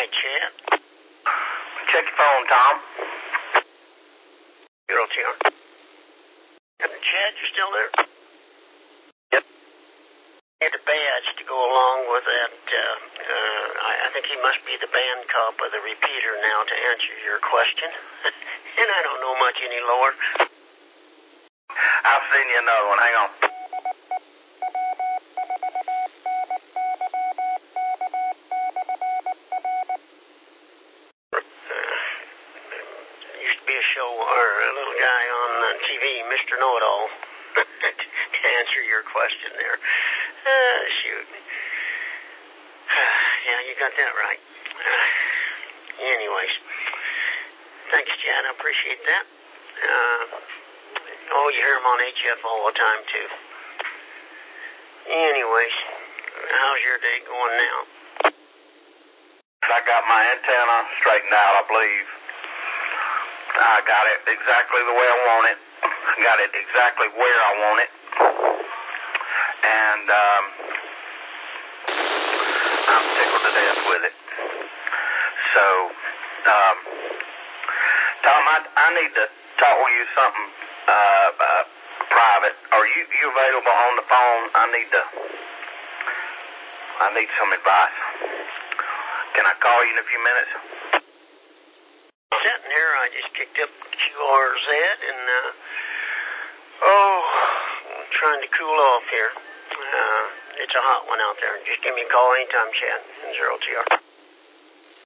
Hi, Chad. Check your phone, Tom. Zero TR. Chad, you still there? Yep. Had a badge to go along with that. I think he must be the band cop of the repeater now to answer your question. And I don't know much any lower. I'll send you another one. Hang on. Used to be a show or a little guy on TV, Mr. Know-It-All, to answer your question there. Shoot. Yeah, you got that right. Anyways, thanks, Chad. I appreciate that. You hear him on HF all the time, too. Anyways, how's your day going now? I got my antenna straightened out, I believe. I got it exactly the way I want it. Got it exactly where I want it. And I'm tickled to death with it. So, Tom, I need to talk with you something private. Are you available on the phone? I need some advice. Can I call you in a few minutes? Sitting here, I just kicked up QRZ and trying to cool off here. It's a hot one out there. Just give me a call anytime, Chad. 0TR.